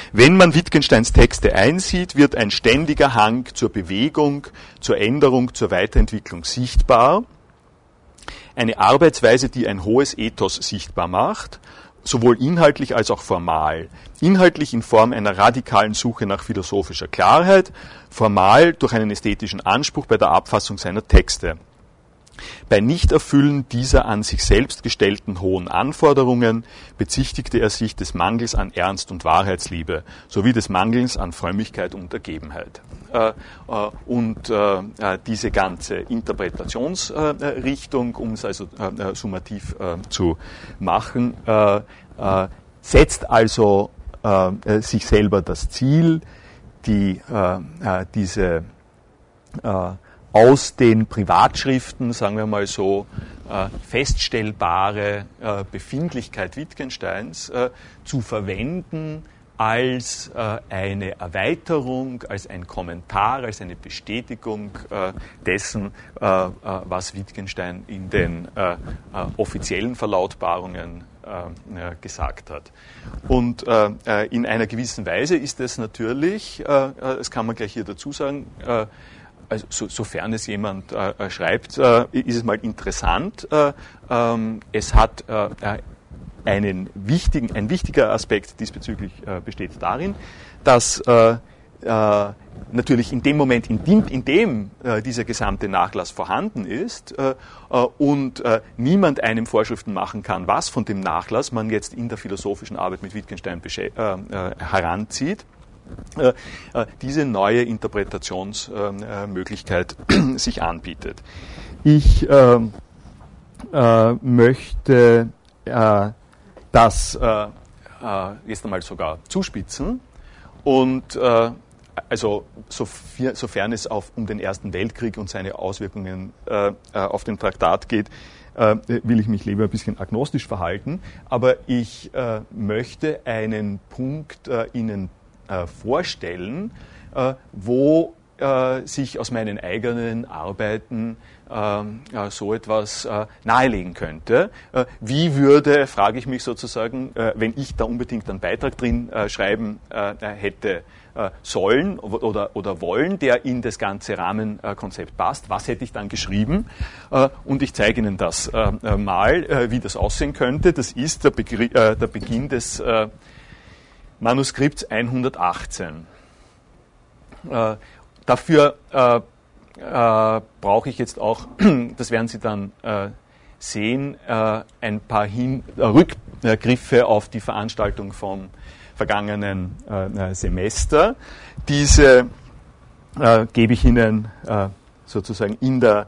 Wenn man Wittgensteins Texte einsieht, wird ein ständiger Hang zur Bewegung, zur Änderung, zur Weiterentwicklung sichtbar. Eine Arbeitsweise, die ein hohes Ethos sichtbar macht, sowohl inhaltlich als auch formal. Inhaltlich in Form einer radikalen Suche nach philosophischer Klarheit, formal durch einen ästhetischen Anspruch bei der Abfassung seiner Texte. Bei Nichterfüllen dieser an sich selbst gestellten hohen Anforderungen bezichtigte er sich des Mangels an Ernst und Wahrheitsliebe sowie des Mangels an Frömmigkeit und Ergebenheit. Diese ganze Interpretationsrichtung, um es also summativ zu machen, setzt also sich selber das Ziel, diese aus den Privatschriften, sagen wir mal so, feststellbare Befindlichkeit Wittgensteins zu verwenden als eine Erweiterung, als ein Kommentar, als eine Bestätigung dessen, was Wittgenstein in den offiziellen Verlautbarungen gesagt hat. Und in einer gewissen Weise ist es natürlich, das kann man gleich hier dazu sagen, also sofern es jemand schreibt, ist es mal interessant. Es hat ein wichtiger Aspekt diesbezüglich besteht darin, dass natürlich in dem Moment, in dem dieser gesamte Nachlass vorhanden ist und niemand einem Vorschriften machen kann, was von dem Nachlass man jetzt in der philosophischen Arbeit mit Wittgenstein heranzieht, diese neue Interpretationsmöglichkeit sich anbietet. Ich möchte das jetzt einmal sogar zuspitzen und also sofern es um den Ersten Weltkrieg und seine Auswirkungen auf den Traktat geht, will ich mich lieber ein bisschen agnostisch verhalten, aber ich möchte einen Punkt Ihnen vorstellen, wo sich aus meinen eigenen Arbeiten so etwas nahelegen könnte. Wie würde, frage ich mich sozusagen, wenn ich da unbedingt einen Beitrag drin schreiben hätte sollen oder wollen, der in das ganze Rahmenkonzept passt, was hätte ich dann geschrieben? Und ich zeige Ihnen das mal, wie das aussehen könnte. Das ist der Beginn des Manuskripts 118. Dafür brauche ich jetzt auch, das werden Sie dann sehen, ein paar Rückgriffe auf die Veranstaltung vom vergangenen Semester. Diese gebe ich Ihnen sozusagen in der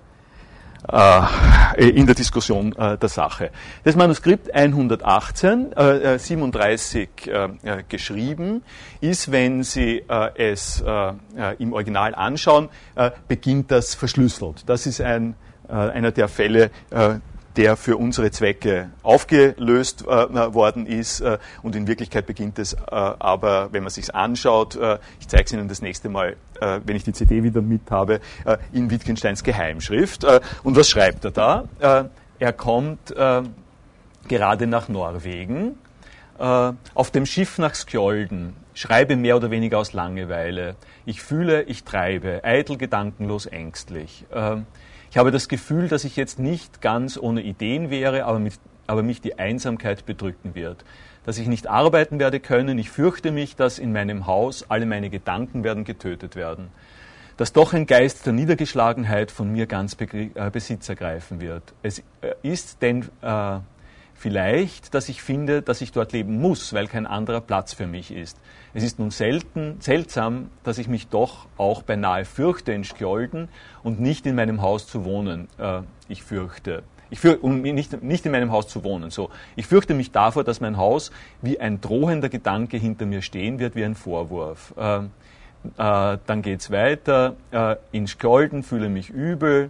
Diskussion der Sache. Das Manuskript 118, 37 geschrieben, ist, wenn Sie es im Original anschauen, beginnt das verschlüsselt. Das ist einer der Fälle, der für unsere Zwecke aufgelöst worden ist und in Wirklichkeit beginnt es aber, wenn man es sich anschaut, ich zeige es Ihnen das nächste Mal, wenn ich die CD wieder mit habe, in Wittgensteins Geheimschrift. Und was schreibt er da? Er kommt gerade nach Norwegen, auf dem Schiff nach Skjolden, schreibe mehr oder weniger aus Langeweile. Ich fühle, ich treibe, eitel, gedankenlos, ängstlich. Ich habe das Gefühl, dass ich jetzt nicht ganz ohne Ideen wäre, aber mich die Einsamkeit bedrücken wird. Dass ich nicht arbeiten werde können. Ich fürchte mich, dass in meinem Haus alle meine Gedanken werden getötet werden. Dass doch ein Geist der Niedergeschlagenheit von mir ganz Besitz ergreifen wird. Es ist denn vielleicht, dass ich finde, dass ich dort leben muss, weil kein anderer Platz für mich ist. Es ist nun seltsam, dass ich mich doch auch beinahe fürchte, in Skjolden und nicht in meinem Haus zu wohnen. Ich fürchte nicht in meinem Haus zu wohnen. So, ich fürchte mich davor, dass mein Haus wie ein drohender Gedanke hinter mir stehen wird, wie ein Vorwurf. Dann geht's weiter. In Skjolden fühle mich übel.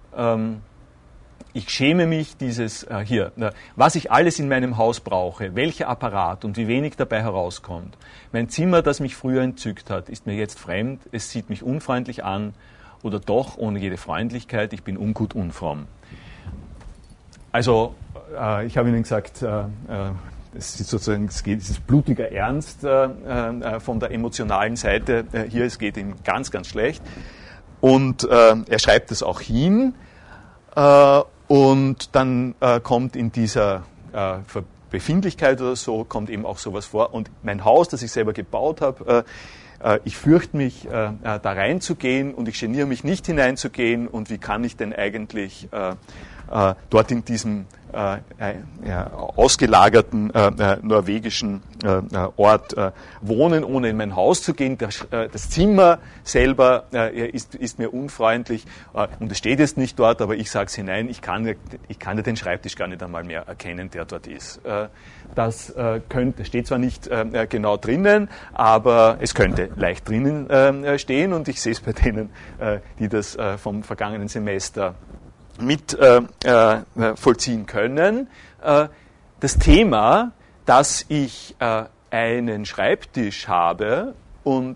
Ich schäme mich was ich alles in meinem Haus brauche, welcher Apparat und wie wenig dabei herauskommt. Mein Zimmer, das mich früher entzückt hat, ist mir jetzt fremd, es sieht mich unfreundlich an oder doch ohne jede Freundlichkeit, ich bin ungut unfromm. Also, ich habe Ihnen gesagt, das ist sozusagen, es ist blutiger Ernst von der emotionalen Seite hier, es geht ihm ganz, ganz schlecht. Und er schreibt es auch hin. Und dann kommt in dieser Befindlichkeit oder so, kommt eben auch sowas vor. Und mein Haus, das ich selber gebaut habe, ich fürchte mich, da reinzugehen und ich geniere mich nicht hineinzugehen. Und wie kann ich denn eigentlich dort in diesem ausgelagerten norwegischen Ort wohnen, ohne in mein Haus zu gehen. Das Zimmer selber ist mir unfreundlich und es steht jetzt nicht dort, aber ich sage es hinein, ich kann ja den Schreibtisch gar nicht einmal mehr erkennen, der dort ist. Das steht zwar nicht genau drinnen, aber es könnte leicht drinnen stehen und ich sehe es bei denen, die das vom vergangenen Semester mit vollziehen können. Das Thema, dass ich einen Schreibtisch habe und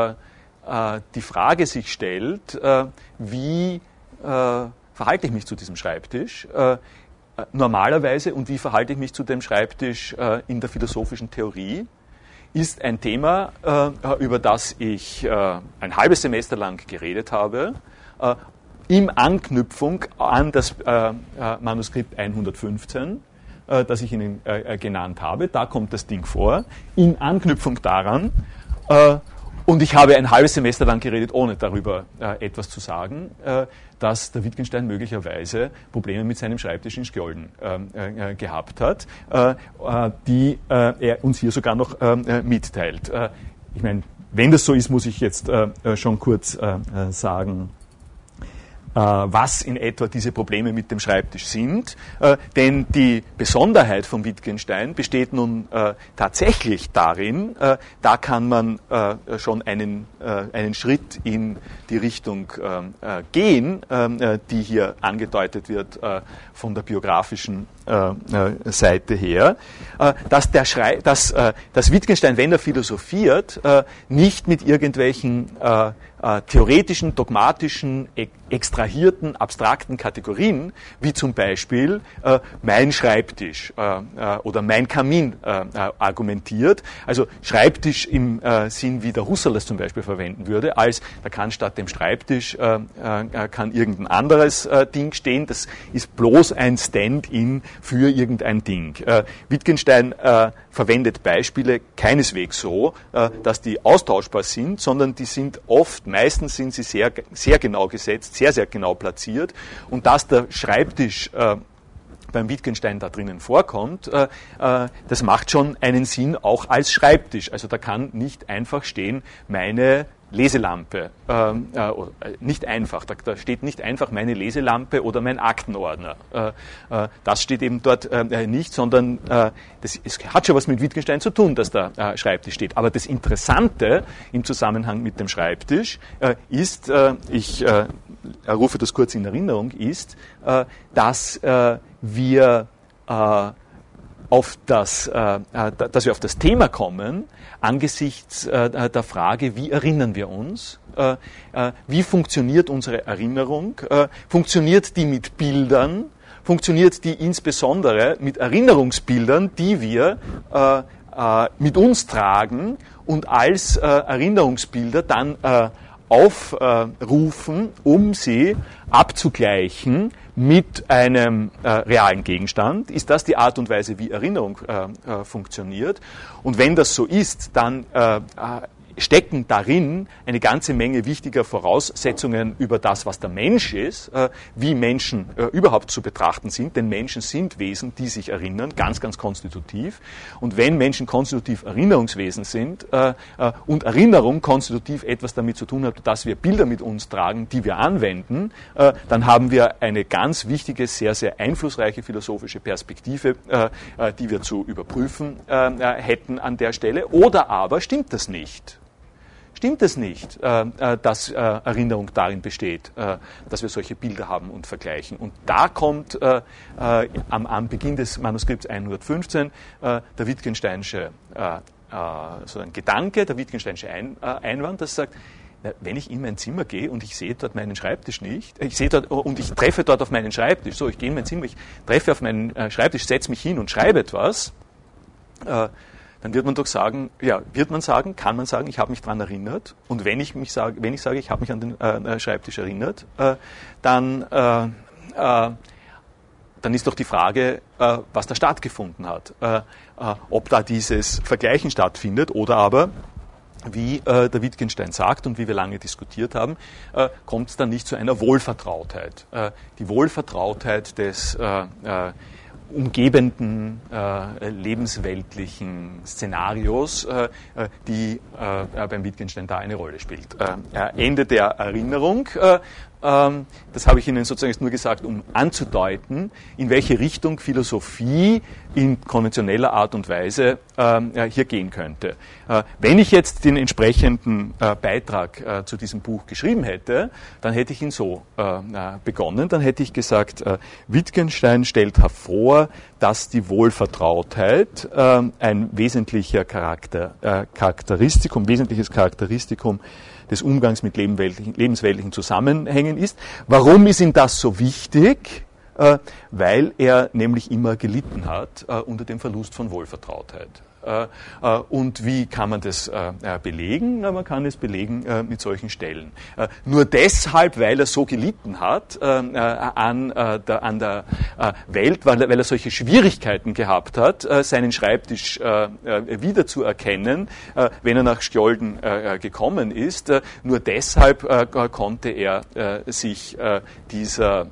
die Frage sich stellt, wie verhalte ich mich zu diesem Schreibtisch normalerweise und wie verhalte ich mich zu dem Schreibtisch in der philosophischen Theorie, ist ein Thema, über das ich ein halbes Semester lang geredet habe, in Anknüpfung an das Manuskript 115, das ich Ihnen genannt habe. Da kommt das Ding vor, in Anknüpfung daran. Und ich habe ein halbes Semester lang geredet, ohne darüber etwas zu sagen, dass der Wittgenstein möglicherweise Probleme mit seinem Schreibtisch in Skjolden gehabt hat, die er uns hier sogar noch mitteilt. Ich meine, wenn das so ist, muss ich jetzt schon kurz sagen, was in etwa diese Probleme mit dem Schreibtisch sind. Denn die Besonderheit von Wittgenstein besteht nun tatsächlich darin, da kann man schon einen Schritt in die Richtung gehen, die hier angedeutet wird von der biografischen Seite her, dass Wittgenstein, wenn er philosophiert, nicht mit irgendwelchen theoretischen, dogmatischen, extrahierten, abstrakten Kategorien, wie zum Beispiel mein Schreibtisch oder mein Kamin argumentiert. Also Schreibtisch im Sinn, wie der Husserl es zum Beispiel verwenden würde, als da kann statt dem Schreibtisch kann irgendein anderes Ding stehen. Das ist bloß ein Stand-in für irgendein Ding. Wittgenstein verwendet Beispiele keineswegs so, dass die austauschbar sind, sondern die sind meistens sind sie sehr, sehr genau gesetzt, sehr, sehr genau platziert. Und dass der Schreibtisch beim Wittgenstein da drinnen vorkommt, das macht schon einen Sinn, auch als Schreibtisch. Also da kann nicht einfach stehen, meine Leselampe, nicht einfach, da steht nicht einfach meine Leselampe oder mein Aktenordner. Das steht eben dort nicht, sondern es hat schon was mit Wittgenstein zu tun, dass da Schreibtisch steht. Aber das Interessante im Zusammenhang mit dem Schreibtisch ist, ich rufe das kurz in Erinnerung, ist, dass wir auf das Thema kommen, angesichts der Frage, wie erinnern wir uns, wie funktioniert unsere Erinnerung, funktioniert die mit Bildern, funktioniert die insbesondere mit Erinnerungsbildern, die wir mit uns tragen und als Erinnerungsbilder dann aufrufen, um sie abzugleichen mit einem realen Gegenstand. Ist das die Art und Weise, wie Erinnerung funktioniert? Und wenn das so ist, dann stecken darin eine ganze Menge wichtiger Voraussetzungen über das, was der Mensch ist, wie Menschen überhaupt zu betrachten sind, denn Menschen sind Wesen, die sich erinnern, ganz, ganz konstitutiv. Und wenn Menschen konstitutiv Erinnerungswesen sind und Erinnerung konstitutiv etwas damit zu tun hat, dass wir Bilder mit uns tragen, die wir anwenden, dann haben wir eine ganz wichtige, sehr, sehr einflussreiche philosophische Perspektive, die wir zu überprüfen hätten an der Stelle. Oder aber stimmt das nicht? Stimmt es nicht, dass Erinnerung darin besteht, dass wir solche Bilder haben und vergleichen? Und da kommt am Beginn des Manuskripts 115 der Wittgensteinsche so ein Gedanke, der Wittgensteinsche Einwand, das sagt, wenn ich in mein Zimmer gehe und ich sehe dort meinen Schreibtisch nicht, ich treffe dort auf meinen Schreibtisch, so, ich gehe in mein Zimmer, ich treffe auf meinen Schreibtisch, setze mich hin und schreibe etwas, dann wird man doch sagen, kann man sagen, ich habe mich daran erinnert. Und wenn ich sage, ich habe mich an den Schreibtisch erinnert, dann ist doch die Frage, was da stattgefunden hat. Ob da dieses Vergleichen stattfindet oder aber, wie der Wittgenstein sagt und wie wir lange diskutiert haben, kommt es dann nicht zu einer Wohlvertrautheit. Die Wohlvertrautheit des umgebenden lebensweltlichen Szenarios, die beim Wittgenstein da eine Rolle spielt. Ende der Erinnerung, das habe ich Ihnen sozusagen jetzt nur gesagt, um anzudeuten, in welche Richtung Philosophie in konventioneller Art und Weise hier gehen könnte. Wenn ich jetzt den entsprechenden Beitrag zu diesem Buch geschrieben hätte, dann hätte ich ihn so begonnen. Dann hätte ich gesagt, Wittgenstein stellt hervor, dass die Wohlvertrautheit ein wesentliches Charakteristikum des Umgangs mit lebensweltlichen Zusammenhängen ist. Warum ist ihm das so wichtig? Weil er nämlich immer gelitten hat unter dem Verlust von Wohlvertrautheit. Und wie kann man das belegen? Na, man kann es belegen mit solchen Stellen. Nur deshalb, weil er so gelitten hat an der Welt, weil er solche Schwierigkeiten gehabt hat, seinen Schreibtisch wiederzuerkennen, wenn er nach Skjolden gekommen ist. Nur deshalb konnte er sich dieser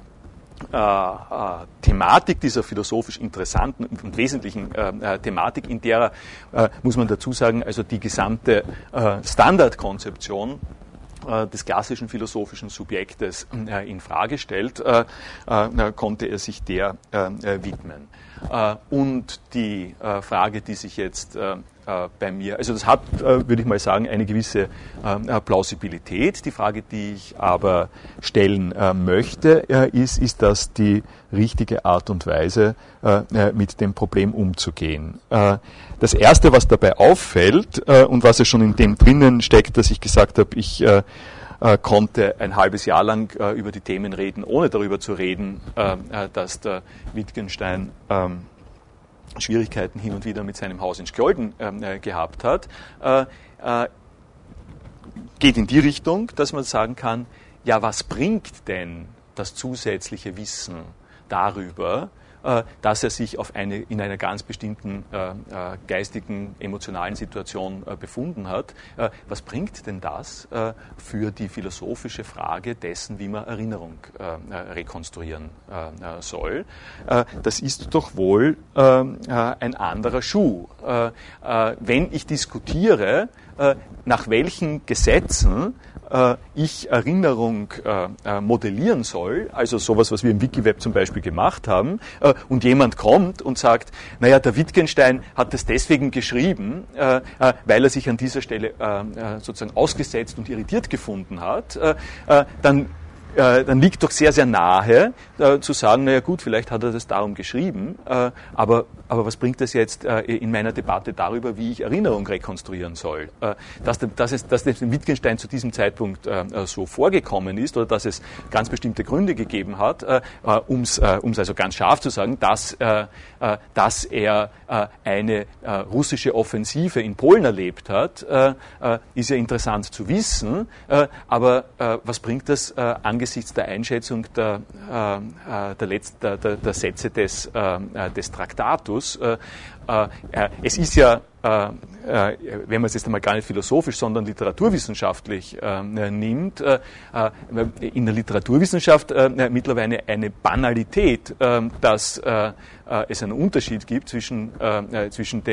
Thematik, dieser philosophisch interessanten und wesentlichen Thematik, in der, muss man dazu sagen, also die gesamte Standardkonzeption des klassischen philosophischen Subjektes in Frage stellt, konnte er sich der widmen. Und die Frage, die sich jetzt bei mir, also das hat, würde ich mal sagen, eine gewisse Plausibilität. Die Frage, die ich aber stellen möchte, ist das die richtige Art und Weise, mit dem Problem umzugehen? Das Erste, was dabei auffällt und was ja schon in dem drinnen steckt, dass ich gesagt habe, ich konnte ein halbes Jahr lang über die Themen reden, ohne darüber zu reden, dass der Wittgenstein Schwierigkeiten hin und wieder mit seinem Haus in Skjolden gehabt hat, geht in die Richtung, dass man sagen kann, ja, was bringt denn das zusätzliche Wissen darüber, dass er sich in einer ganz bestimmten geistigen, emotionalen Situation befunden hat. Was bringt denn das für die philosophische Frage dessen, wie man Erinnerung rekonstruieren soll? Das ist doch wohl ein anderer Schuh. Wenn ich diskutiere, nach welchen Gesetzen ich Erinnerung modellieren soll, also sowas, was wir im Wikiweb zum Beispiel gemacht haben, und jemand kommt und sagt, naja, der Wittgenstein hat das deswegen geschrieben, weil er sich an dieser Stelle sozusagen ausgesetzt und irritiert gefunden hat, dann liegt doch sehr, sehr nahe zu sagen, naja gut, vielleicht hat er das darum geschrieben, aber was bringt das jetzt in meiner Debatte darüber, wie ich Erinnerung rekonstruieren soll? Dass dem Wittgenstein zu diesem Zeitpunkt so vorgekommen ist oder dass es ganz bestimmte Gründe gegeben hat, um es also ganz scharf zu sagen, dass er eine russische Offensive in Polen erlebt hat, ist ja interessant zu wissen, aber was bringt das angesichts der Einschätzung der Sätze des Traktatus? Es ist ja, wenn man es jetzt einmal gar nicht philosophisch, sondern literaturwissenschaftlich nimmt, in der Literaturwissenschaft mittlerweile eine Banalität, dass es einen Unterschied gibt zwischen der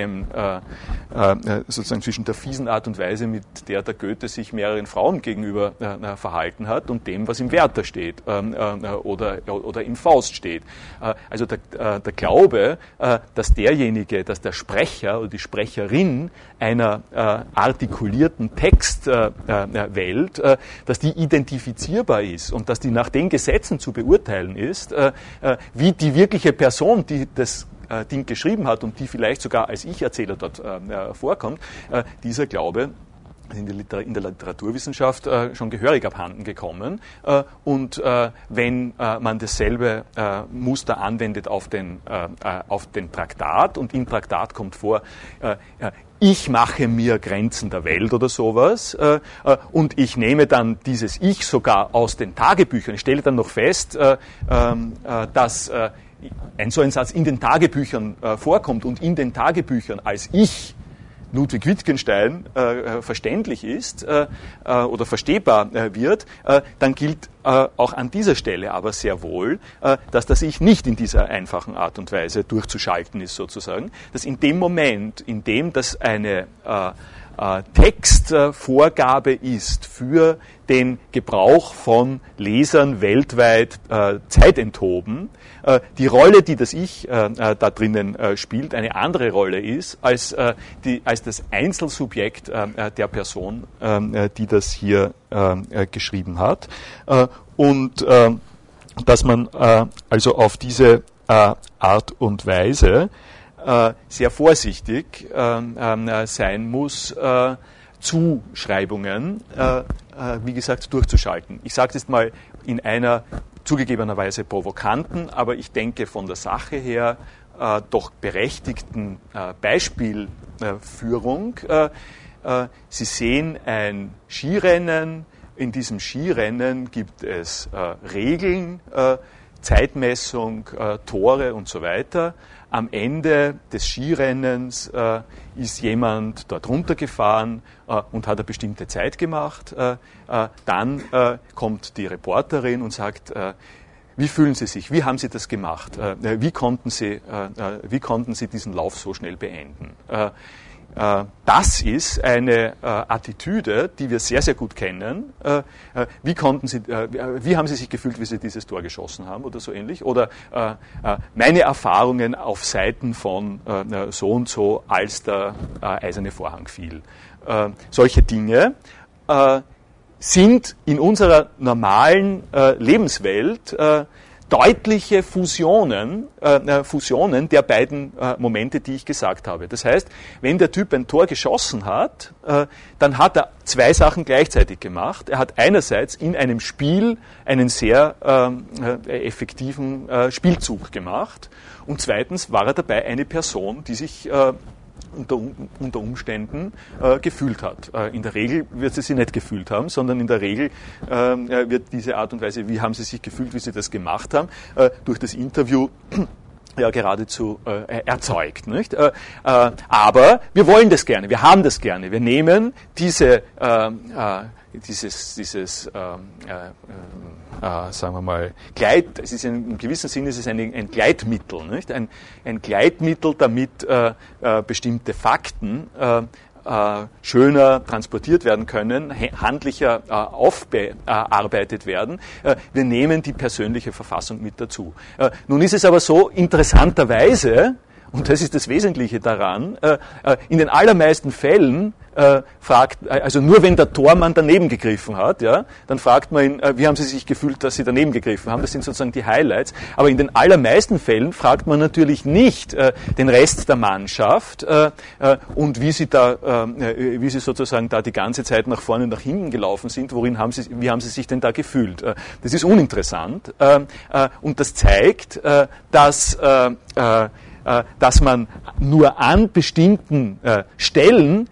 fiesen Art und Weise, mit der der Goethe sich mehreren Frauen gegenüber verhalten hat, und dem, was im Werther steht oder im Faust steht. Also der Glaube, dass der Sprecher oder die Sprecherin einer artikulierten Textwelt, dass die identifizierbar ist und dass die nach den Gesetzen zu beurteilen ist, wie die wirkliche Person, die das Ding geschrieben hat und die vielleicht sogar als Ich-Erzähler dort vorkommt, dieser Glaube in der Literaturwissenschaft schon gehörig abhanden gekommen. Und wenn man dasselbe Muster anwendet auf den Traktat und im Traktat kommt vor, ich mache mir Grenzen der Welt oder sowas und ich nehme dann dieses Ich sogar aus den Tagebüchern. Ich stelle dann noch fest, dass so ein Satz in den Tagebüchern vorkommt und in den Tagebüchern als Ich Ludwig Wittgenstein verständlich ist oder verstehbar wird, dann gilt auch an dieser Stelle aber sehr wohl, dass das Ich nicht in dieser einfachen Art und Weise durchzuschalten ist sozusagen, dass in dem Moment, in dem das eine Textvorgabe ist für den Gebrauch von Lesern weltweit zeitenthoben, die Rolle, die das Ich da drinnen spielt, eine andere Rolle ist als das Einzelsubjekt der Person, die das hier geschrieben hat. Und dass man also auf diese Art und Weise sehr vorsichtig sein muss, Zuschreibungen, wie gesagt, durchzuschalten. Ich sage es jetzt mal in einer zugegebenerweise provokanten, aber ich denke von der Sache her doch berechtigten Beispielführung. Sie sehen ein Skirennen. In diesem Skirennen gibt es Regeln, Zeitmessung, Tore und so weiter. Am Ende des Skirennens ist jemand dort runtergefahren und hat eine bestimmte Zeit gemacht. Dann kommt die Reporterin und sagt, wie fühlen Sie sich? Wie haben Sie das gemacht? Wie konnten Sie diesen Lauf so schnell beenden? Das ist eine Attitüde, die wir sehr, sehr gut kennen. Wie haben Sie sich gefühlt, wie Sie dieses Tor geschossen haben oder so ähnlich? Oder meine Erfahrungen auf Seiten von so und so, als der eiserne Vorhang fiel. Solche Dinge sind in unserer normalen Lebenswelt deutliche Fusionen der beiden Momente, die ich gesagt habe. Das heißt, wenn der Typ ein Tor geschossen hat, dann hat er zwei Sachen gleichzeitig gemacht. Er hat einerseits in einem Spiel einen sehr effektiven Spielzug gemacht und zweitens war er dabei eine Person, die sich unter Umständen gefühlt hat. In der Regel wird sie sich nicht gefühlt haben, sondern in der Regel wird diese Art und Weise, wie haben sie sich gefühlt, wie sie das gemacht haben, durch das Interview ja geradezu erzeugt. Nicht? Aber wir wollen das gerne, wir haben das gerne. Wir nehmen sagen wir mal, es ist im gewissen Sinne ist es ein Gleitmittel, nicht? Ein Gleitmittel, damit bestimmte Fakten schöner transportiert werden können, handlicher aufbearbeitet werden. Wir nehmen die persönliche Verfassung mit dazu. Nun ist es aber so, interessanterweise, und das ist das Wesentliche daran, in den allermeisten Fällen also nur wenn der Tormann daneben gegriffen hat, ja, dann fragt man ihn, wie haben Sie sich gefühlt, dass Sie daneben gegriffen haben? Das sind sozusagen die Highlights. Aber in den allermeisten Fällen fragt man natürlich nicht den Rest der Mannschaft und wie sie sozusagen da die ganze Zeit nach vorne und nach hinten gelaufen sind. Wie haben Sie sich denn da gefühlt? Das ist uninteressant und das zeigt, dass man nur an bestimmten Stellen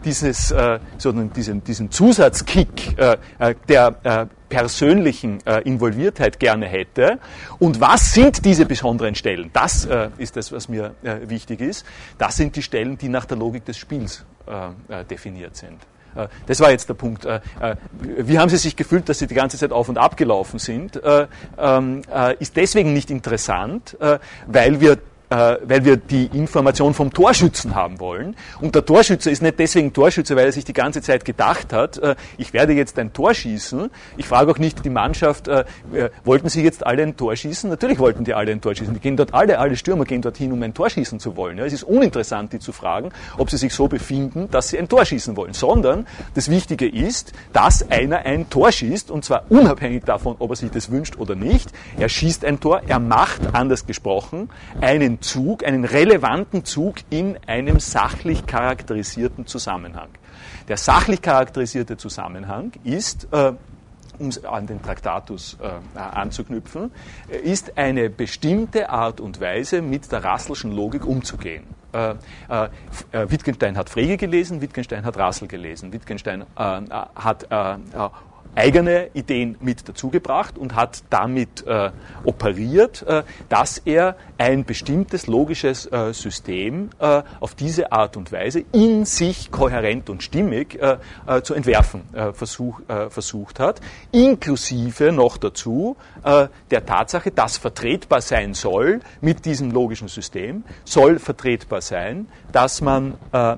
diesen Zusatzkick der persönlichen Involviertheit gerne hätte. Und was sind diese besonderen Stellen? Das ist das, was mir wichtig ist. Das sind die Stellen, die nach der Logik des Spiels definiert sind. Das war jetzt der Punkt. Wie haben Sie sich gefühlt, dass Sie die ganze Zeit auf und ab gelaufen sind? Ist deswegen nicht interessant, weil wir die Information vom Torschützen haben wollen. Und der Torschütze ist nicht deswegen Torschütze, weil er sich die ganze Zeit gedacht hat, ich werde jetzt ein Tor schießen. Ich frage auch nicht die Mannschaft, wollten Sie jetzt alle ein Tor schießen? Natürlich wollten die alle ein Tor schießen. Die gehen dort alle Stürmer gehen dorthin, um ein Tor schießen zu wollen. Ja, es ist uninteressant, die zu fragen, ob sie sich so befinden, dass sie ein Tor schießen wollen. Sondern das Wichtige ist, dass einer ein Tor schießt, und zwar unabhängig davon, ob er sich das wünscht oder nicht. Er schießt ein Tor, er macht, anders gesprochen, einen einen Zug, einen relevanten Zug in einem sachlich charakterisierten Zusammenhang. Der sachlich charakterisierte Zusammenhang ist, um an den Traktatus anzuknüpfen, ist eine bestimmte Art und Weise, mit der Russellschen Logik umzugehen. Wittgenstein hat Frege gelesen, Wittgenstein hat Russell gelesen, Wittgenstein hat eigene Ideen mit dazugebracht und hat damit operiert, dass er ein bestimmtes logisches System auf diese Art und Weise in sich kohärent und stimmig zu entwerfen versucht hat, inklusive noch dazu der Tatsache, dass vertretbar sein soll mit diesem logischen System, soll vertretbar sein, dass man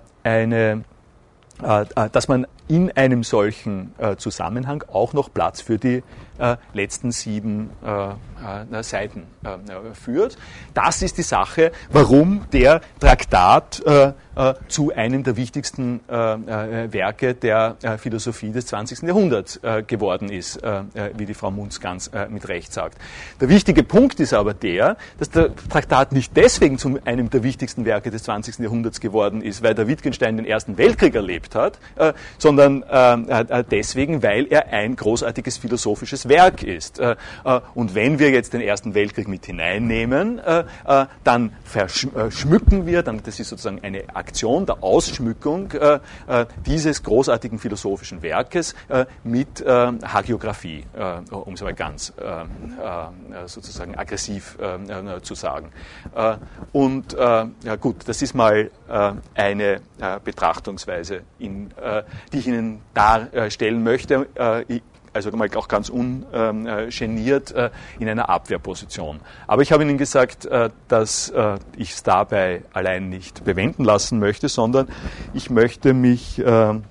in einem solchen Zusammenhang auch noch Platz für die letzten 7 Seiten führt. Das ist die Sache, warum der Traktat zu einem der wichtigsten Werke der Philosophie des 20. Jahrhunderts geworden ist, wie die Frau Munz ganz mit Recht sagt. Der wichtige Punkt ist aber der, dass der Traktat nicht deswegen zu einem der wichtigsten Werke des 20. Jahrhunderts geworden ist, weil der Wittgenstein den Ersten Weltkrieg erlebt hat, sondern deswegen, weil er ein großartiges philosophisches Werk ist. Und wenn wir jetzt den Ersten Weltkrieg mit hineinnehmen, dann schmücken wir, das ist sozusagen eine Aktion der Ausschmückung dieses großartigen philosophischen Werkes mit Hagiographie, um es mal ganz sozusagen aggressiv zu sagen. Und ja gut, das ist mal eine Betrachtungsweise, die ich Ihnen darstellen möchte, also mal auch ganz ungeniert in einer Abwehrposition. Aber ich habe Ihnen gesagt, dass ich es dabei allein nicht bewenden lassen möchte, sondern ich möchte mich schon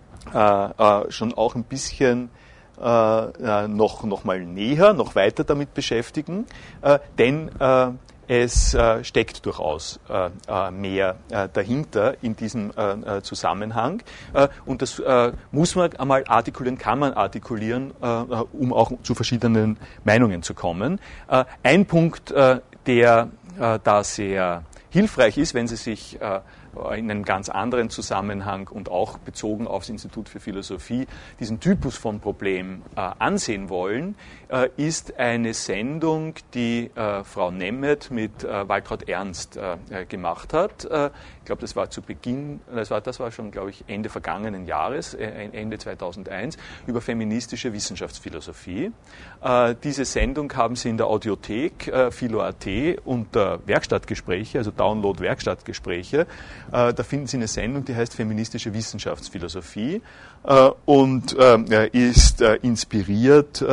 auch ein bisschen noch mal näher, noch weiter damit beschäftigen, denn es steckt durchaus mehr dahinter in diesem Zusammenhang und das muss man einmal artikulieren, kann man artikulieren, um auch zu verschiedenen Meinungen zu kommen. Ein Punkt, der da sehr hilfreich ist, wenn Sie sich in einem ganz anderen Zusammenhang und auch bezogen aufs Institut für Philosophie diesen Typus von Problem ansehen wollen, ist eine Sendung, die Frau Nemeth mit Waltraud Ernst gemacht hat. Ich glaube, das war zu Beginn, das war schon, glaube ich, Ende vergangenen Jahres, Ende 2001, über feministische Wissenschaftsphilosophie. Diese Sendung haben Sie in der Audiothek Philo.at unter Werkstattgespräche, also Download Werkstattgespräche. Da finden Sie eine Sendung, die heißt Feministische Wissenschaftsphilosophie und ist inspiriert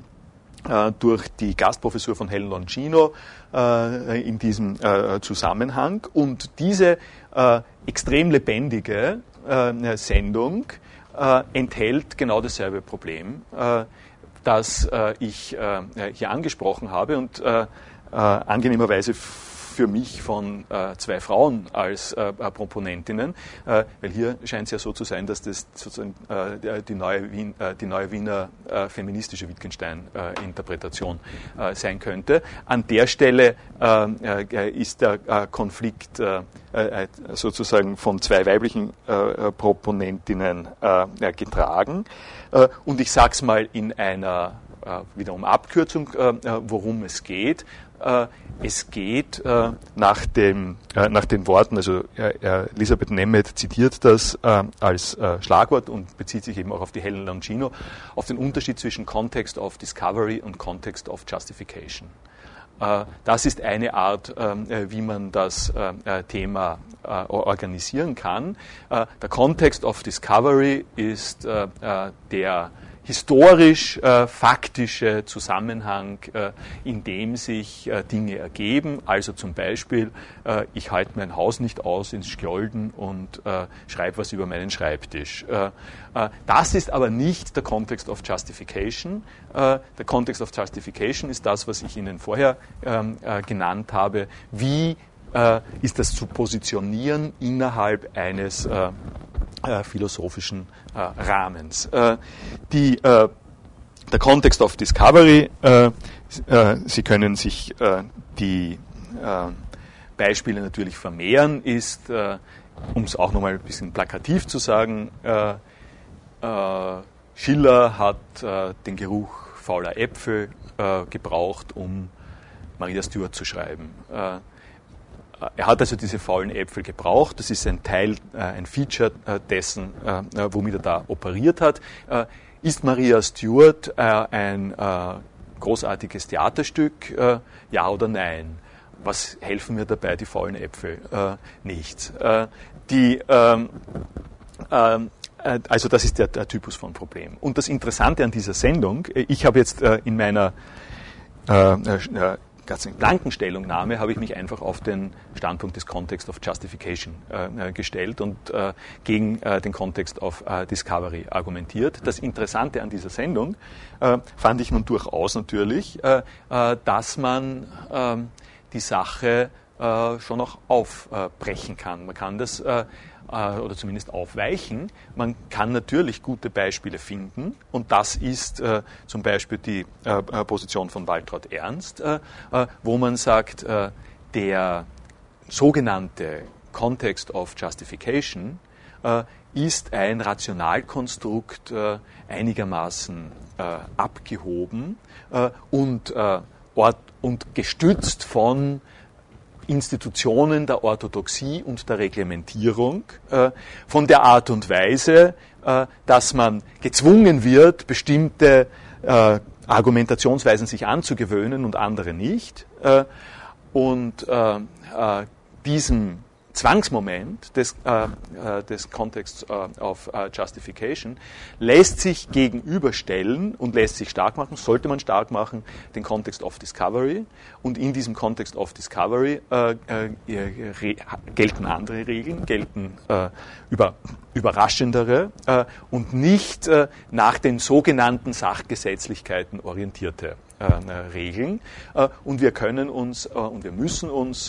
durch die Gastprofessur von Helen Longino in diesem Zusammenhang. Und diese extrem lebendige Sendung enthält genau dasselbe Problem, das ich hier angesprochen habe und angenehmerweise für mich von 2 Frauen als Proponentinnen, weil hier scheint es ja so zu sein, dass das sozusagen die neue Wiener feministische Wittgenstein-Interpretation sein könnte. An der Stelle ist der Konflikt sozusagen von 2 weiblichen Proponentinnen getragen. Und ich sage es mal in einer wiederum Abkürzung, worum es geht. Es geht nach den Worten, also Elisabeth Nemeth zitiert das als Schlagwort und bezieht sich eben auch auf die Helen Longino, auf den Unterschied zwischen Context of Discovery und Context of Justification. Das ist eine Art, wie man das Thema organisieren kann. Der Context of Discovery ist der historisch-faktische Zusammenhang, in dem sich Dinge ergeben. Also zum Beispiel, ich halte mein Haus nicht aus ins Skjolden und schreibe was über meinen Schreibtisch. Das ist aber nicht der Context of Justification. Der Context of Justification ist das, was ich Ihnen vorher genannt habe. Wie ist das zu positionieren innerhalb eines philosophischen Rahmens. Der Context of Discovery, Sie können sich die Beispiele natürlich vermehren, ist, um es auch nochmal ein bisschen plakativ zu sagen, Schiller hat den Geruch fauler Äpfel gebraucht, um Maria Stuart zu schreiben. Er hat also diese faulen Äpfel gebraucht, das ist ein Teil, ein Feature dessen, womit er da operiert hat. Ist Maria Stuart ein großartiges Theaterstück, ja oder nein? Was helfen mir dabei, die faulen Äpfel? Nichts. Also das ist der Typus von Problem. Und das Interessante an dieser Sendung, ich habe jetzt in meiner ganz in blanken Stellungnahme habe ich mich einfach auf den Standpunkt des Context of Justification gestellt und gegen den Context of Discovery argumentiert. Das Interessante an dieser Sendung fand ich nun durchaus natürlich, dass man die Sache schon noch aufbrechen kann. Man kann das oder zumindest aufweichen. Man kann natürlich gute Beispiele finden und das ist zum Beispiel die Position von Waltraud Ernst, wo man sagt, der sogenannte Context of Justification ist ein Rationalkonstrukt einigermaßen abgehoben und gestützt von Institutionen der Orthodoxie und der Reglementierung, von der Art und Weise, dass man gezwungen wird, bestimmte Argumentationsweisen sich anzugewöhnen und andere nicht. Und diesem Zwangsmoment des Contexts of Justification lässt sich gegenüberstellen und lässt sich stark machen, sollte man stark machen, den Context of Discovery. Und in diesem Context of Discovery gelten andere Regeln, gelten überraschendere und nicht nach den sogenannten Sachgesetzlichkeiten orientierte Regeln. Und wir können uns und wir müssen uns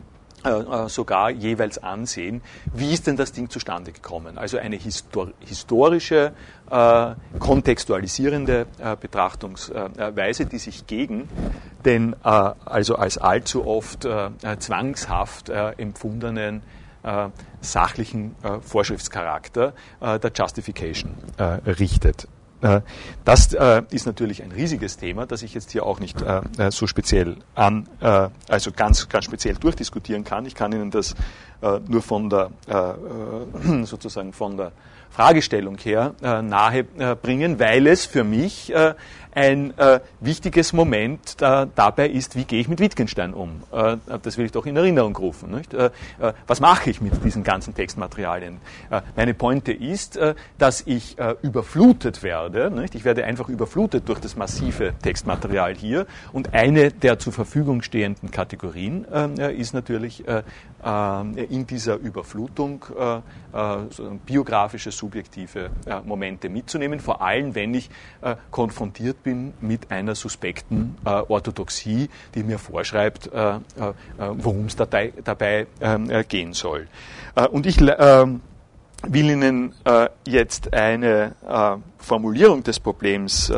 sogar jeweils ansehen, wie ist denn das Ding zustande gekommen. Also eine historische, kontextualisierende Betrachtungsweise, die sich gegen den also als allzu oft zwangshaft empfundenen sachlichen Vorschriftscharakter der Justification richtet. Das ist natürlich ein riesiges Thema, das ich jetzt hier auch nicht so speziell also ganz speziell durchdiskutieren kann. Ich kann Ihnen das nur von der sozusagen von der Fragestellung her nahe bringen, weil es für mich ein wichtiges Moment dabei ist, wie gehe ich mit Wittgenstein um. Das will ich doch in Erinnerung rufen. Nicht? Was mache ich mit diesen ganzen Textmaterialien? Meine Pointe ist, dass ich überflutet werde. Nicht? Ich werde einfach überflutet durch das massive Textmaterial hier. Und eine der zur Verfügung stehenden Kategorien ist natürlich in dieser Überflutung biografische, subjektive Momente mitzunehmen, vor allem wenn ich konfrontiert bin mit einer suspekten Orthodoxie, die mir vorschreibt, worum es dabei gehen soll. Und ich will Ihnen jetzt eine Formulierung des Problems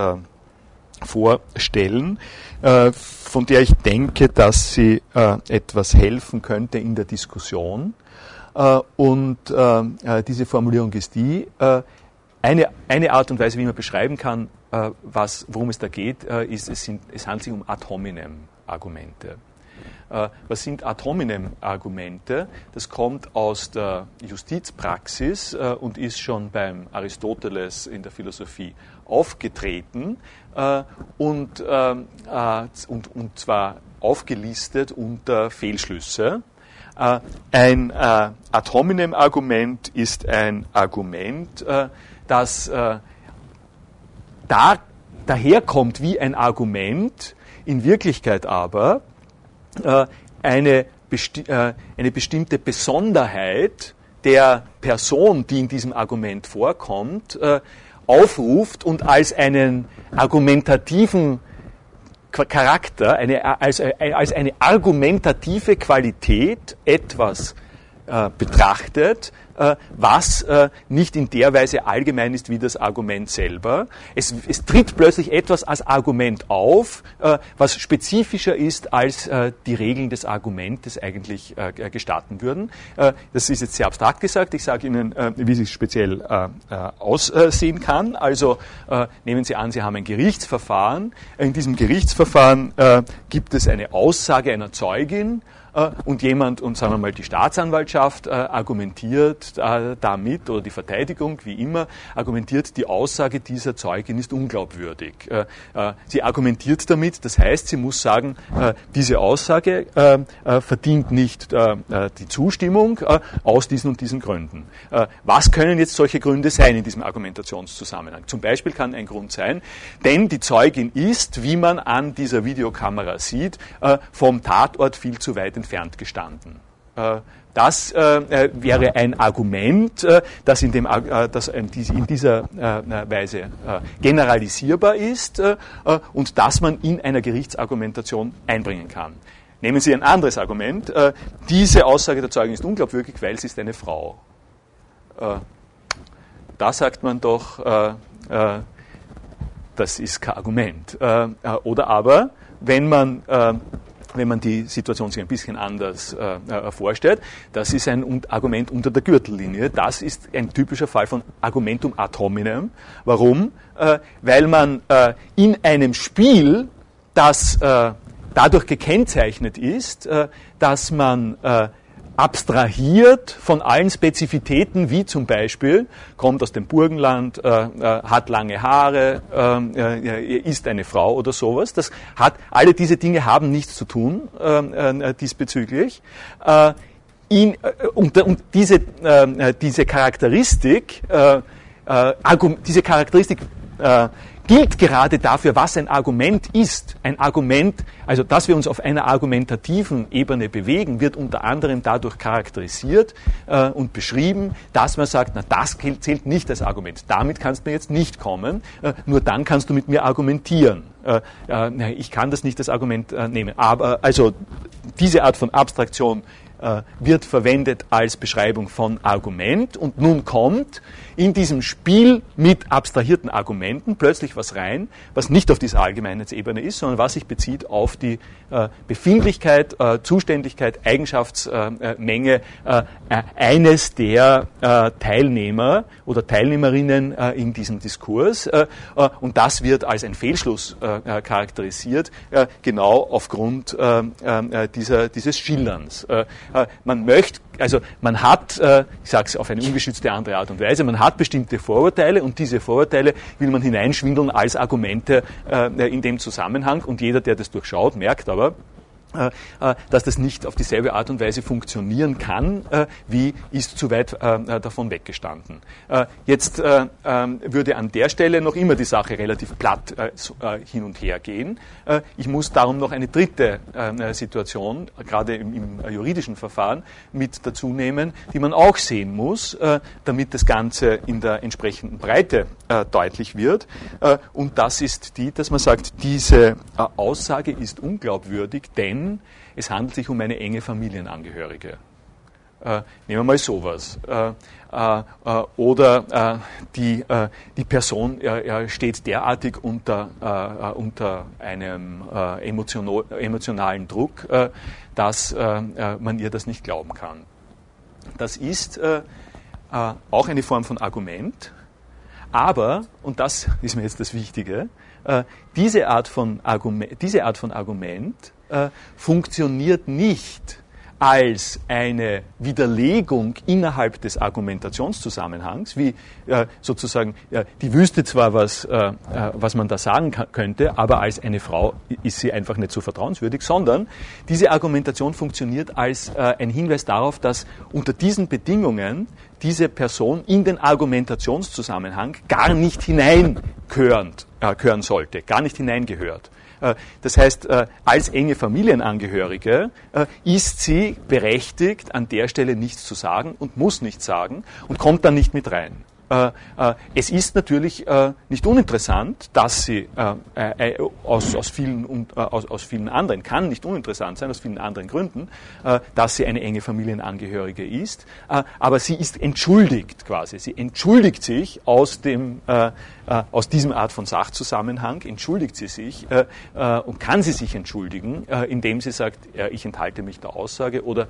vorstellen, von der ich denke, dass sie etwas helfen könnte in der Diskussion. Und diese Formulierung ist die, eine Art und Weise, wie man beschreiben kann, worum es da geht, ist, es handelt sich um ad hominem Argumente. Was sind ad hominem Argumente? Das kommt aus der Justizpraxis und ist schon beim Aristoteles in der Philosophie aufgetreten und zwar aufgelistet unter Fehlschlüsse. Ein ad hominem Argument ist ein Argument, das daherkommt wie ein Argument, in Wirklichkeit aber eine bestimmte Besonderheit der Person, die in diesem Argument vorkommt, aufruft und als einen argumentativen Charakter, als eine argumentative Qualität etwas betrachtet, was nicht in der Weise allgemein ist wie das Argument selber. Es tritt plötzlich etwas als Argument auf, was spezifischer ist, als die Regeln des Argumentes eigentlich gestatten würden. Das ist jetzt sehr abstrakt gesagt. Ich sage Ihnen, wie es speziell aussehen kann. Also nehmen Sie an, Sie haben ein Gerichtsverfahren. In diesem Gerichtsverfahren gibt es eine Aussage einer Zeugin, und jemand, und sagen wir mal die Staatsanwaltschaft, argumentiert damit, oder die Verteidigung, wie immer, argumentiert, die Aussage dieser Zeugin ist unglaubwürdig. Sie argumentiert damit, das heißt, sie muss sagen, diese Aussage verdient nicht die Zustimmung aus diesen und diesen Gründen. Was können jetzt solche Gründe sein in diesem Argumentationszusammenhang? Zum Beispiel kann ein Grund sein, denn die Zeugin ist, wie man an dieser Videokamera sieht, vom Tatort viel zu weit entfernt gestanden. Das wäre ein Argument, das in dieser Weise generalisierbar ist und das man in einer Gerichtsargumentation einbringen kann. Nehmen Sie ein anderes Argument. Diese Aussage der Zeugin ist unglaubwürdig, weil sie ist eine Frau. Da sagt man doch, das ist kein Argument. Oder aber, wenn man die Situation sich ein bisschen anders vorstellt, das ist ein Argument unter der Gürtellinie. Das ist ein typischer Fall von Argumentum ad hominem. Warum? Weil man in einem Spiel, das dadurch gekennzeichnet ist, dass man abstrahiert von allen Spezifitäten, wie zum Beispiel, kommt aus dem Burgenland, hat lange Haare, ist eine Frau oder sowas. Alle diese Dinge haben nichts zu tun diesbezüglich. Und diese Charakteristik gilt gerade dafür, was ein Argument ist. Ein Argument, also dass wir uns auf einer argumentativen Ebene bewegen, wird unter anderem dadurch charakterisiert und beschrieben, dass man sagt, na, das zählt nicht als Argument. Damit kannst du jetzt nicht kommen, nur dann kannst du mit mir argumentieren. Ich kann das nicht als Argument nehmen. Aber also diese Art von Abstraktion wird verwendet als Beschreibung von Argument und nun kommt in diesem Spiel mit abstrahierten Argumenten plötzlich was rein, was nicht auf dieser Allgemeinheitsebene ist, sondern was sich bezieht auf die Befindlichkeit, Zuständigkeit, Eigenschaftsmenge eines der Teilnehmer oder Teilnehmerinnen in diesem Diskurs und das wird als ein Fehlschluss charakterisiert, genau aufgrund dieses Schilderns. Man hat, ich sage es auf eine ungeschützte andere Art und Weise, man hat bestimmte Vorurteile und diese Vorurteile will man hineinschwindeln als Argumente in dem Zusammenhang und jeder, der das durchschaut, merkt aber, dass das nicht auf dieselbe Art und Weise funktionieren kann, wie ist zu weit davon weggestanden. Jetzt würde an der Stelle noch immer die Sache relativ platt hin und her gehen. Ich muss darum noch eine dritte Situation, gerade im juridischen Verfahren, mit dazu nehmen, die man auch sehen muss, damit das Ganze in der entsprechenden Breite deutlich wird. Und das ist die, dass man sagt, diese Aussage ist unglaubwürdig, denn es handelt sich um eine enge Familienangehörige. Nehmen wir mal sowas. Oder die Person steht derartig unter einem emotionalen Druck, dass man ihr das nicht glauben kann. Das ist auch eine Form von Argument, aber, und das ist mir jetzt das Wichtige, diese Art von Argument funktioniert nicht als eine Widerlegung innerhalb des Argumentationszusammenhangs, wie sozusagen, die wüsste zwar, was man da sagen könnte, aber als eine Frau ist sie einfach nicht so vertrauenswürdig, sondern diese Argumentation funktioniert als ein Hinweis darauf, dass unter diesen Bedingungen diese Person in den Argumentationszusammenhang gar nicht hineingehören sollte, gar nicht hineingehört. Das heißt, als enge Familienangehörige ist sie berechtigt, an der Stelle nichts zu sagen und muss nichts sagen und kommt dann nicht mit rein. Es ist natürlich nicht uninteressant, dass sie aus vielen anderen, kann nicht uninteressant sein, aus vielen anderen Gründen, dass sie eine enge Familienangehörige ist, aber sie ist entschuldigt quasi. Sie entschuldigt sich aus diesem Art von Sachzusammenhang, entschuldigt sie sich und kann sie sich entschuldigen, indem sie sagt, ich enthalte mich der Aussage oder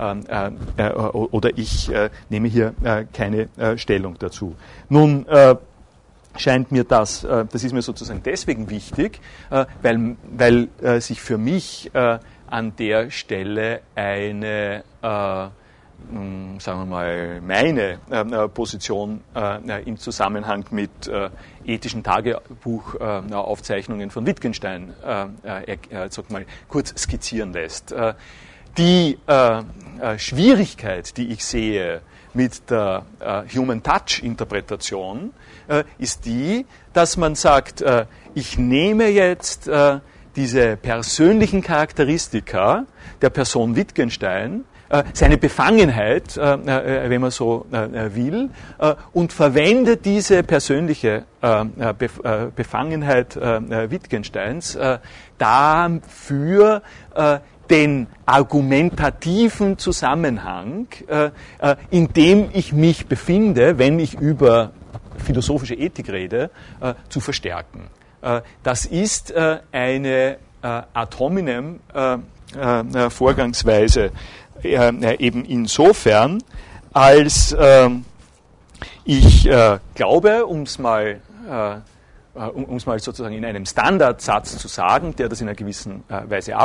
ich nehme hier keine Stellung dazu. Nun scheint mir das ist mir sozusagen deswegen wichtig, weil sich für mich an der Stelle eine, sagen wir mal, meine Position im Zusammenhang mit ethischen Tagebuchaufzeichnungen von Wittgenstein sag mal, kurz skizzieren lässt. Die Schwierigkeit, die ich sehe mit der Human-Touch-Interpretation, ist die, dass man sagt, ich nehme jetzt diese persönlichen Charakteristika der Person Wittgenstein, seine Befangenheit, wenn man so will, und verwende diese persönliche Befangenheit Wittgensteins dafür, den argumentativen Zusammenhang, in dem ich mich befinde, wenn ich über philosophische Ethik rede, zu verstärken. Das ist eine ad hominem Vorgangsweise eben insofern, als ich glaube, um es mal sozusagen in einem Standardsatz zu sagen, der das in einer gewissen Weise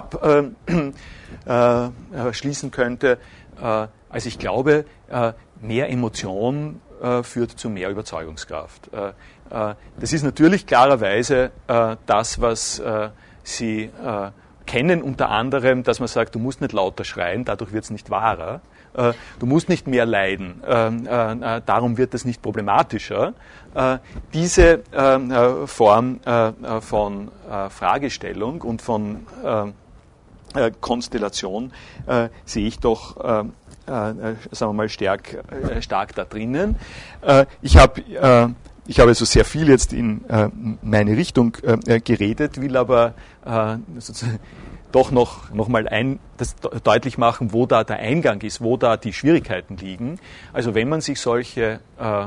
abschließen könnte, also ich glaube, mehr Emotion führt zu mehr Überzeugungskraft. Das ist natürlich klarerweise das, was Sie kennen, unter anderem, dass man sagt, du musst nicht lauter schreien, dadurch wird es nicht wahrer. Du musst nicht mehr leiden, darum wird es nicht problematischer. Diese Form von Fragestellung und von Konstellation sehe ich doch, sagen wir mal, stark da drinnen. Ich habe also sehr viel jetzt in meine Richtung geredet, will aber sozusagen doch noch mal das deutlich machen, wo da der Eingang ist, wo da die Schwierigkeiten liegen. Also wenn man sich solche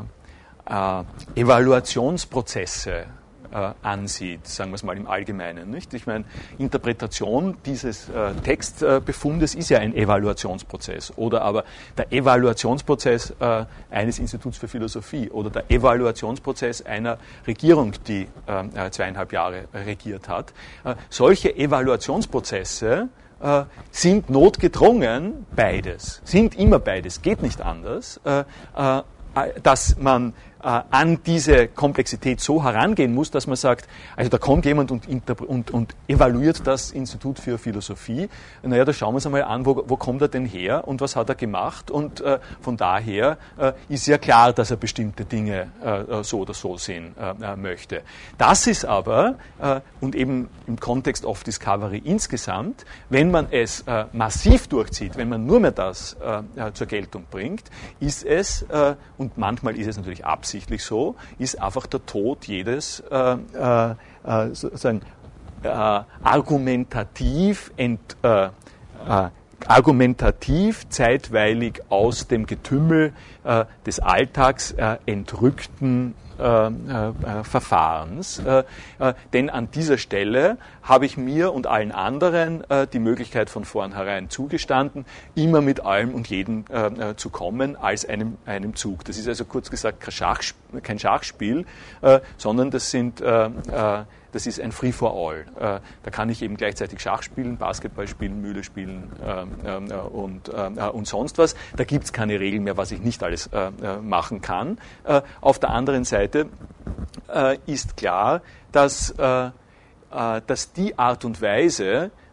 Evaluationsprozesse ansieht, sagen wir es mal im Allgemeinen, nicht? Ich meine, Interpretation dieses Textbefundes ist ja ein Evaluationsprozess oder aber der Evaluationsprozess eines Instituts für Philosophie oder der Evaluationsprozess einer Regierung, die 2,5 Jahre regiert hat. Solche Evaluationsprozesse sind notgedrungen beides, sind immer beides, geht nicht anders, dass man an diese Komplexität so herangehen muss, dass man sagt, also da kommt jemand und evaluiert das Institut für Philosophie. Naja, da schauen wir uns einmal an, wo kommt er denn her und was hat er gemacht. Und von daher ist ja klar, dass er bestimmte Dinge so oder so sehen möchte. Das ist aber, und eben im Kontext of Discovery insgesamt, wenn man es massiv durchzieht, wenn man nur mehr das zur Geltung bringt, ist es, und manchmal ist es natürlich absichtlich so, ist einfach der Tod jedes sozusagen argumentativ zeitweilig aus dem Getümmel des Alltags entrückten Verfahrens. Denn an dieser Stelle habe ich mir und allen anderen die Möglichkeit von vornherein zugestanden, immer mit allem und jedem zu kommen als einem Zug. Das ist also kurz gesagt kein Schachspiel, sondern das ist ein Free-for-all. Da kann ich eben gleichzeitig Schach spielen, Basketball spielen, Mühle spielen und sonst was. Da gibt es keine Regeln mehr, was ich nicht alles machen kann. Auf der anderen Seite ist klar, dass die Art und Weise,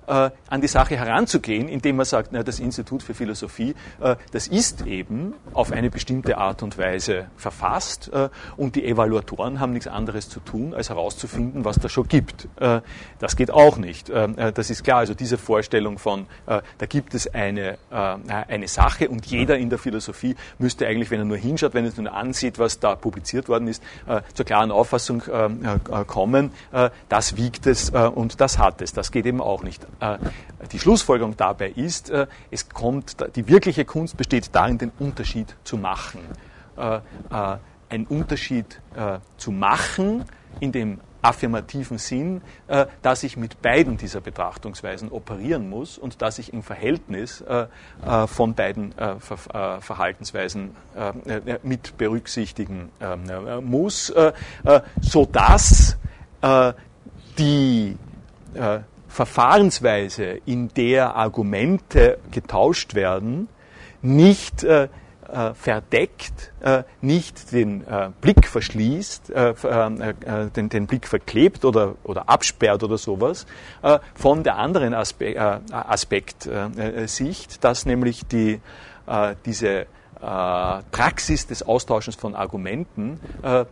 an die Sache heranzugehen, indem man sagt, na, das Institut für Philosophie, das ist eben auf eine bestimmte Art und Weise verfasst und die Evaluatoren haben nichts anderes zu tun, als herauszufinden, was da schon gibt. Das geht auch nicht. Das ist klar. Also diese Vorstellung von, da gibt es eine Sache und jeder in der Philosophie müsste eigentlich, wenn er nur hinschaut, wenn er nur ansieht, was da publiziert worden ist, zur klaren Auffassung kommen, das wiegt es und das hat es. Das geht eben auch nicht. Die Schlussfolgerung dabei ist, die wirkliche Kunst besteht darin, den Unterschied zu machen. Einen Unterschied zu machen in dem affirmativen Sinn, dass ich mit beiden dieser Betrachtungsweisen operieren muss und dass ich im Verhältnis von beiden Verhaltensweisen mit berücksichtigen muss, sodass die Verfahrensweise, in der Argumente getauscht werden, nicht verdeckt, nicht den Blick verschließt, den Blick verklebt oder absperrt oder sowas, von der anderen Aspektsicht, dass nämlich diese Praxis des Austauschens von Argumenten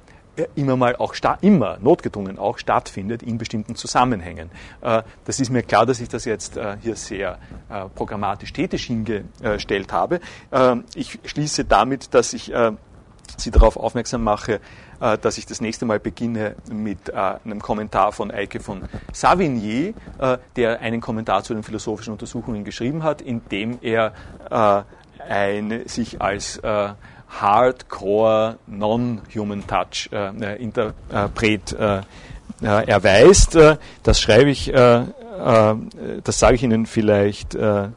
immer notgedrungen auch stattfindet in bestimmten Zusammenhängen. Das ist mir klar, dass ich das jetzt hier sehr programmatisch tätisch hingestellt habe. Ich schließe damit, dass ich Sie darauf aufmerksam mache, dass ich das nächste Mal beginne mit einem Kommentar von Eike von Savigny, der einen Kommentar zu den philosophischen Untersuchungen geschrieben hat, in dem er sich als Hardcore Non-Human Touch Interpret erweist. Das schreibe ich, das sage ich Ihnen vielleicht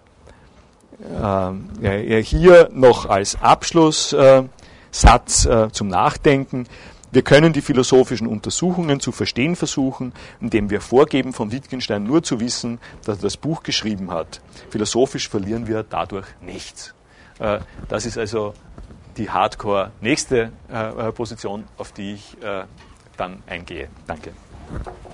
hier noch als Abschlusssatz zum Nachdenken. Wir können die philosophischen Untersuchungen zu verstehen versuchen, indem wir vorgeben, von Wittgenstein nur zu wissen, dass er das Buch geschrieben hat. Philosophisch verlieren wir dadurch nichts. Das ist also die Hardcore nächste Position, auf die ich dann eingehe. Danke.